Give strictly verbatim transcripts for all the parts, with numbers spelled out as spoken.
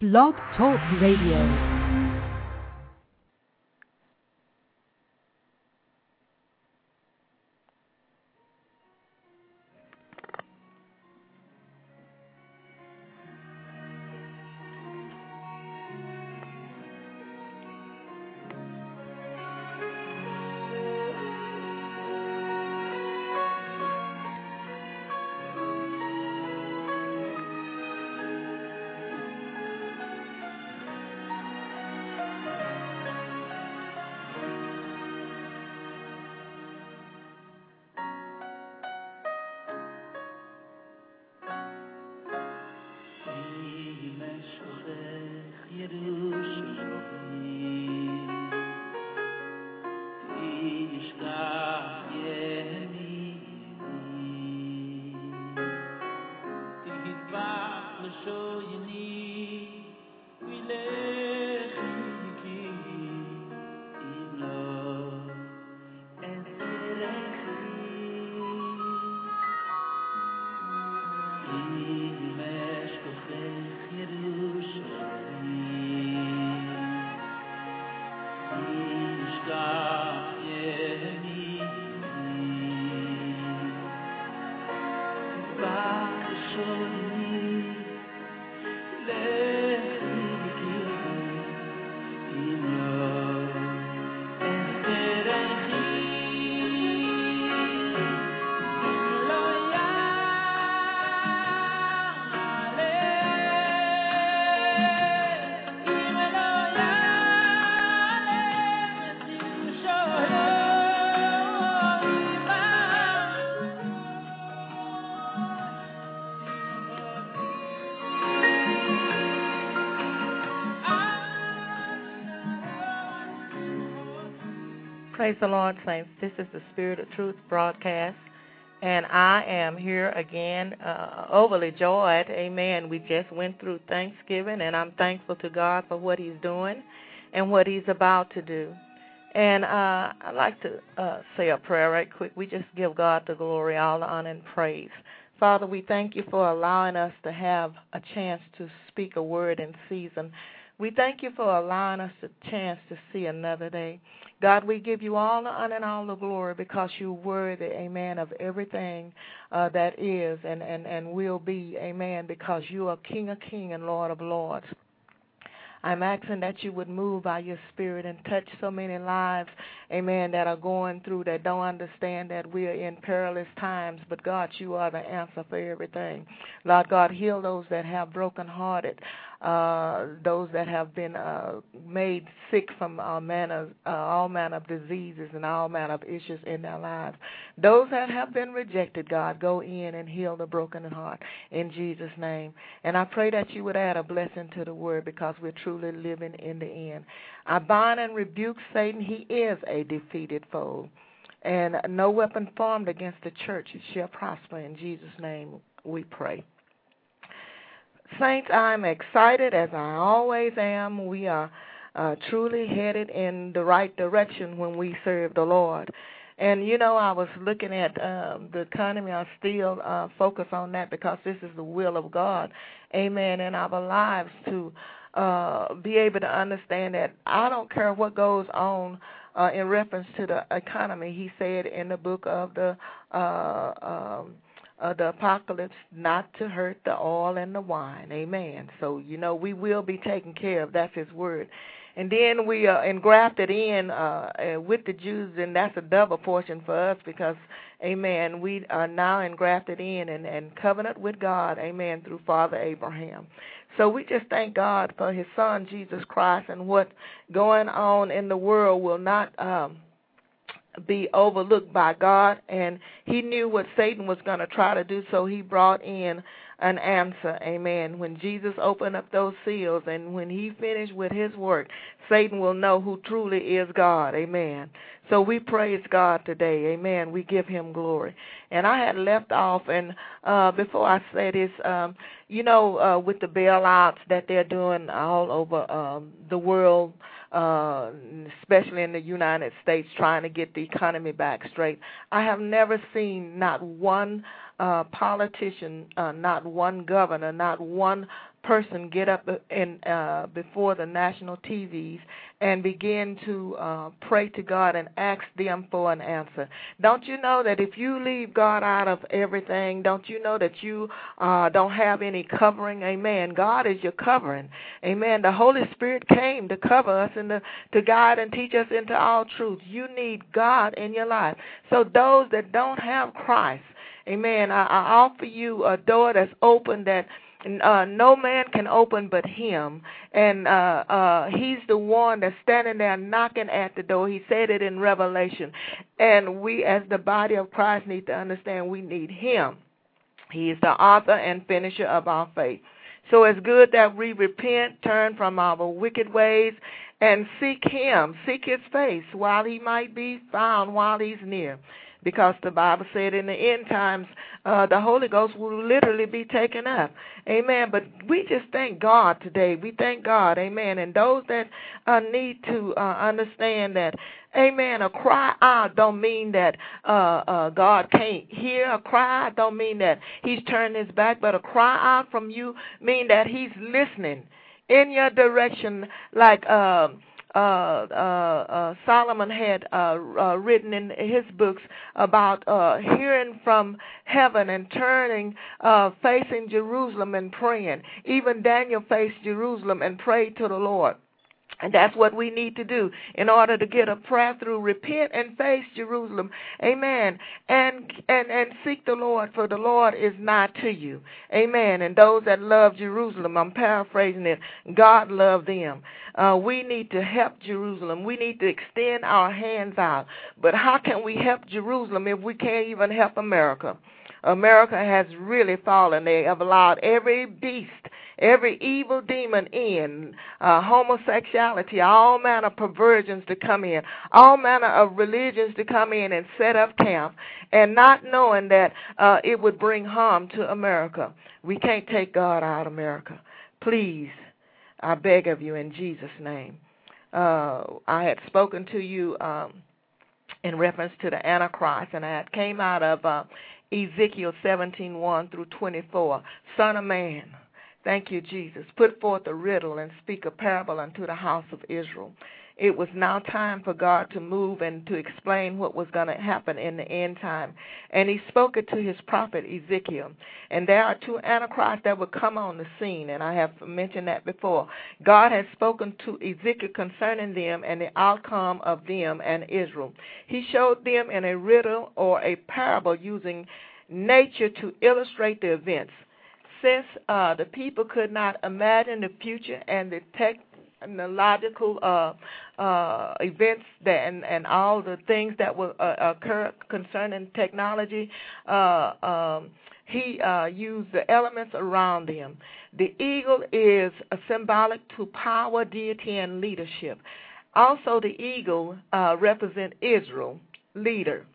Blog Talk Radio. Praise the Lord, saints. This is the Spirit of Truth broadcast, and I am here again, uh, overly joyed. Amen. We just went through Thanksgiving, and I'm thankful to God for what He's doing and what He's about to do. And uh, I'd like to uh, say a prayer right quick. We just give God the glory, all the honor, and praise. Father, we thank you for allowing us to have a chance to speak a word in season. We thank you for allowing us a chance to see another day. God, we give you all the honor and all the glory because you're worthy, amen, of everything uh, that is and, and, and will be, amen, because you are King of kings and Lord of lords. I'm asking that you would move by your spirit and touch so many lives, amen, that are going through, that don't understand that we are in perilous times. But, God, you are the answer for everything. Lord God, heal those that have brokenhearted, uh, those that have been uh, made sick from all manner, uh, all manner of diseases and all manner of issues in their lives. Those that have been rejected, God, go in and heal the broken heart in Jesus' name. And I pray that you would add a blessing to the word because we're truly living in the end. I bind and rebuke Satan. He is a defeated foe. And no weapon formed against the church shall prosper. In Jesus' name we pray. Saints, I'm excited as I always am. We are uh, truly headed in the right direction when we serve the Lord. And, you know, I was looking at um, the economy. I still uh, focus on that because this is the will of God, amen, in our lives to uh, be able to understand that I don't care what goes on uh, in reference to the economy. He said in the book of the uh, um, uh, the apocalypse not to hurt the oil and the wine, amen. So, you know, we will be taken care of. That's his word. And then we are engrafted in uh, uh, with the Jews, and that's a double portion for us because, amen, we are now engrafted in and, and covenant with God, amen, through Father Abraham. So we just thank God for his son, Jesus Christ, and what going on in the world will not um, be overlooked by God. And he knew what Satan was going to try to do, so he brought in an answer, amen. When Jesus opened up those seals and when he finished with his work, Satan will know who truly is God, amen. So we praise God today, amen. We give him glory. And I had left off, and uh, before I say this, um, you know, uh, with the bailouts that they're doing all over um, the world, uh, especially in the United States, trying to get the economy back straight, I have never seen not one uh, politician, uh, not one governor, not one person get up in uh, before the national T Vs and begin to uh, pray to God and ask them for an answer. Don't you know that if you leave God out of everything, don't you know that you uh, don't have any covering? Amen. God is your covering. Amen. The Holy Spirit came to cover us and to, to guide and teach us into all truth. You need God in your life. So those that don't have Christ, amen, I, I offer you a door that's open that Uh, no man can open but him, and uh, uh, he's the one that's standing there knocking at the door. He said it in Revelation, and we as the body of Christ need to understand we need him. He is the author and finisher of our faith. So it's good that we repent, turn from our wicked ways, and seek him, seek his face while he might be found, while he's near. Because the Bible said in the end times, uh, the Holy Ghost will literally be taken up. Amen. But we just thank God today. We thank God. Amen. And those that uh, need to uh, understand that, amen, a cry out don't mean that uh, uh, God can't hear. A cry out don't mean that he's turned his back. But a cry out from you mean that he's listening in your direction, like uh, Uh, uh, uh, Solomon had uh, uh, written in his books about uh, hearing from heaven and turning, uh, facing Jerusalem and praying. Even Daniel faced Jerusalem and prayed to the Lord. And that's what we need to do in order to get a prayer through. Repent and face Jerusalem. Amen. And and and seek the Lord, for the Lord is nigh to you. Amen. And those that love Jerusalem, I'm paraphrasing it, God loved them. Uh, we need to help Jerusalem. We need to extend our hands out. But how can we help Jerusalem if we can't even help America? America has really fallen. They have allowed every beast, every evil demon in, uh, homosexuality, all manner of perversions to come in, all manner of religions to come in and set up camp, and not knowing that uh, it would bring harm to America. We can't take God out of America. Please, I beg of you in Jesus' name. Uh, I had spoken to you um, in reference to the Antichrist, and I had came out of uh, Ezekiel seventeen, one through twenty-four. Son of man, thank you, Jesus. Put forth a riddle and speak a parable unto the house of Israel. It was now time for God to move and to explain what was going to happen in the end time. And he spoke it to his prophet Ezekiel. And there are two antichrists that would come on the scene, and I have mentioned that before. God has spoken to Ezekiel concerning them and the outcome of them and Israel. He showed them in a riddle or a parable using nature to illustrate the events. Since uh, the people could not imagine the future and the tech and the logical uh, uh, events that and, and all the things that will uh, occur concerning technology, uh, um, he uh, used the elements around them. The eagle is a symbolic to power, deity, and leadership. Also, the eagle uh, represents Israel, leader,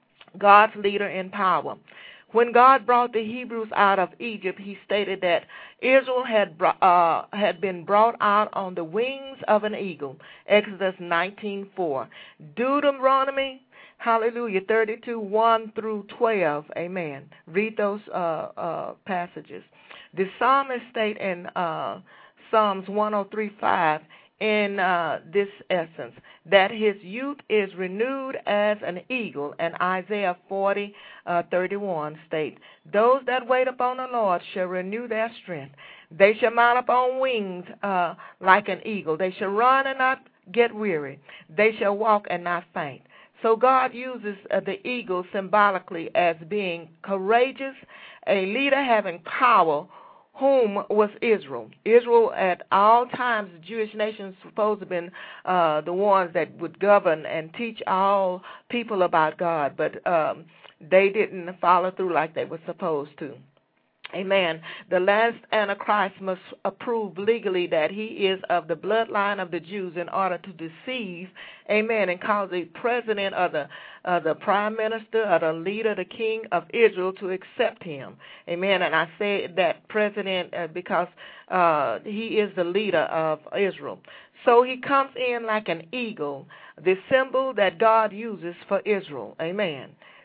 God's leader in power. When God brought the Hebrews out of Egypt, he stated that Israel had uh, had been brought out on the wings of an eagle, Exodus nineteen four. Deuteronomy, hallelujah, thirty-two, one through twelve, amen. Read those uh, uh, passages. The psalmist state in uh, Psalms one oh three, five, in uh, this essence, that his youth is renewed as an eagle, and Isaiah forty, thirty-one states, those that wait upon the Lord shall renew their strength. They shall mount up on wings uh, like an eagle. They shall run and not get weary. They shall walk and not faint. So God uses uh, the eagle symbolically as being courageous, a leader having power, whom was Israel. Israel at all times, the Jewish nation is supposed to have been uh, the ones that would govern and teach all people about God, but um, they didn't follow through like they were supposed to. Amen. The last Antichrist must approve legally that he is of the bloodline of the Jews in order to deceive, amen, and cause the president or the, uh, the prime minister or the leader, the king of Israel to accept him. Amen. And I say that president uh, because uh, he is the leader of Israel. So he comes in like an eagle, the symbol that God uses for Israel. Amen.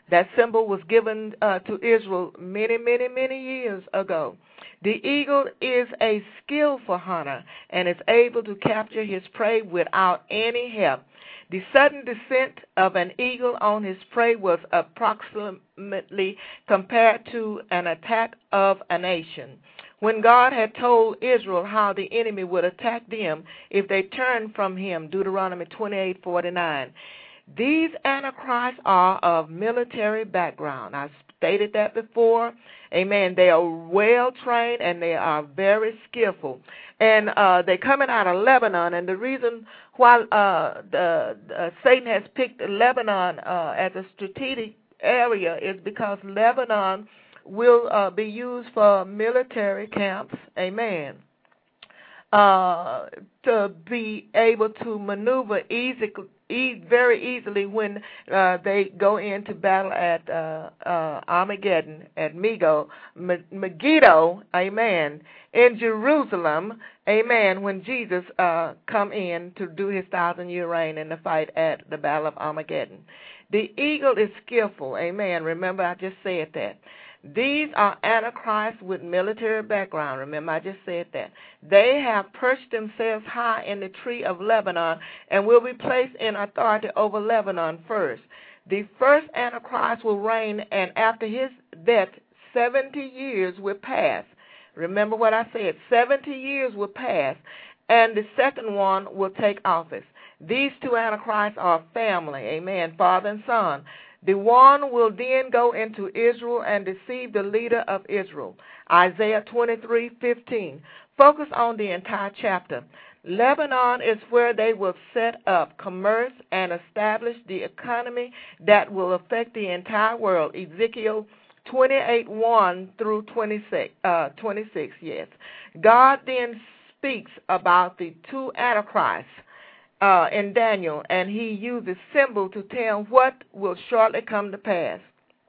That symbol was given uh, to Israel many, many, many years ago. The eagle is a skillful hunter and is able to capture his prey without any help. The sudden descent of an eagle on his prey was approximately compared to an attack of a nation. When God had told Israel how the enemy would attack them if they turned from him, Deuteronomy twenty-eight forty-nine. These antichrists are of military background. I stated that before. Amen. They are well trained and they are very skillful. And uh, they're coming out of Lebanon. And the reason why uh, the, uh, Satan has picked Lebanon uh, as a strategic area is because Lebanon will uh, be used for military camps. Amen. Uh, to be able to maneuver easy, e- very easily when uh, they go into battle at uh, uh, Armageddon, at Mego, M- Megiddo, amen, in Jerusalem, amen, when Jesus uh, come in to do his thousand-year reign in the fight at the Battle of Armageddon. The eagle is skillful, amen. Remember, I just said that. These are antichrists with military background. Remember, I just said that. They have perched themselves high in the tree of Lebanon and will be placed in authority over Lebanon first. The first antichrist will reign, and after his death, seventy years will pass. Remember what I said. seventy years will pass, and the second one will take office. These two antichrists are family, amen, father and son. The one will then go into Israel and deceive the leader of Israel. Isaiah twenty-three fifteen. Focus on the entire chapter. Lebanon is where they will set up commerce and establish the economy that will affect the entire world. Ezekiel twenty-eight one through twenty-six, uh, twenty-six, yes. God then speaks about the two antichrists Uh, in Daniel, and he uses symbol to tell what will shortly come to pass.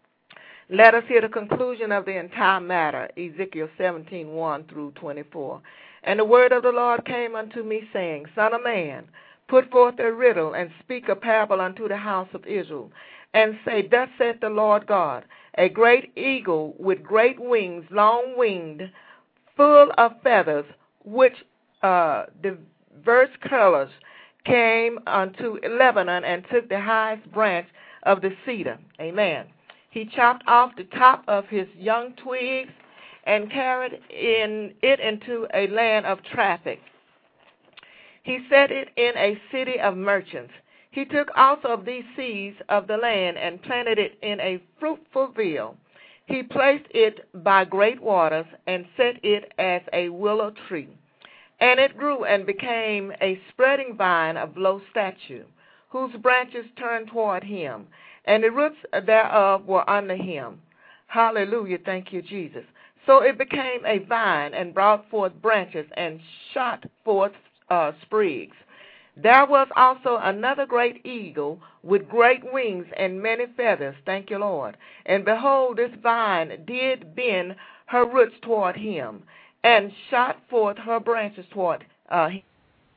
Let us hear the conclusion of the entire matter, Ezekiel seventeen one through twenty-four. And the word of the Lord came unto me, saying, Son of man, put forth a riddle, and speak a parable unto the house of Israel, and say, Thus saith the Lord God, a great eagle with great wings, long-winged, full of feathers, which uh, diverse colors, came unto Lebanon and took the highest branch of the cedar. Amen. He chopped off the top of his young twigs and carried in it into a land of traffic. He set it in a city of merchants. He took also of these seeds of the land and planted it in a fruitful field. He placed it by great waters and set it as a willow tree. And it grew and became a spreading vine of low stature, whose branches turned toward him, and the roots thereof were under him. Hallelujah, thank you, Jesus. So it became a vine and brought forth branches and shot forth uh, sprigs. There was also another great eagle with great wings and many feathers, thank you, Lord. And behold, this vine did bend her roots toward him, and shot forth her branches toward uh, him,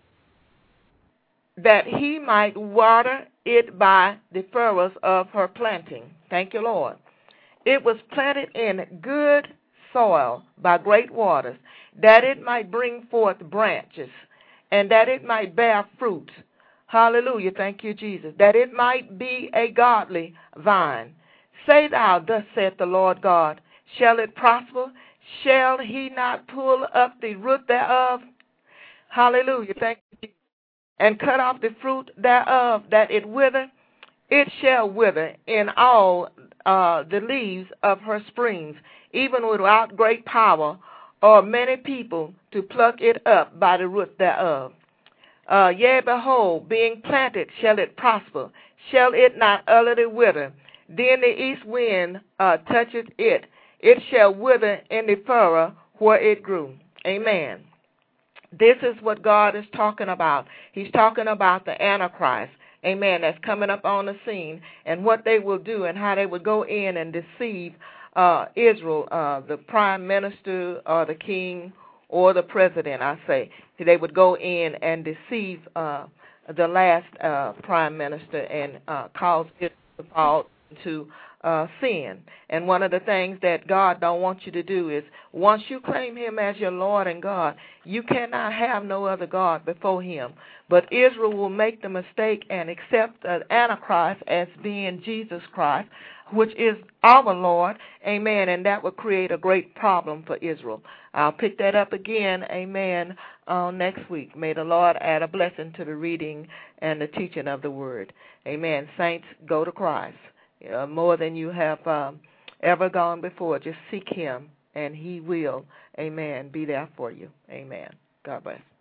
that he might water it by the furrows of her planting. Thank you, Lord. It was planted in good soil by great waters, that it might bring forth branches, and that it might bear fruit. Hallelujah, thank you, Jesus. That it might be a godly vine. Say thou, Thus saith the Lord God, shall it prosper? Shall he not pull up the root thereof? Hallelujah, thank you, and cut off the fruit thereof, that it wither? It shall wither in all uh, the leaves of her springs, even without great power or many people to pluck it up by the root thereof. Uh, yea, behold, being planted shall it prosper, shall it not utterly wither? Then the east wind uh, toucheth it, it shall wither in the furrow where it grew. Amen. This is what God is talking about. He's talking about the Antichrist, amen, that's coming up on the scene, and what they will do and how they will go in and deceive uh, Israel, uh, the prime minister or the king or the president, I say. They would go in and deceive uh, the last uh, prime minister and uh, cause it to fall into uh, sin. And one of the things that God don't want you to do is once you claim him as your Lord and God, you cannot have no other God before him. But Israel will make the mistake and accept the Antichrist as being Jesus Christ, which is our Lord, amen, and that would create a great problem for Israel. I'll pick that up again, amen, uh, next week. May the Lord add a blessing to the reading and the teaching of the word. Amen. Saints, go to Christ. Uh, more than you have um, ever gone before. Just seek him, and he will, amen, be there for you. Amen. God bless.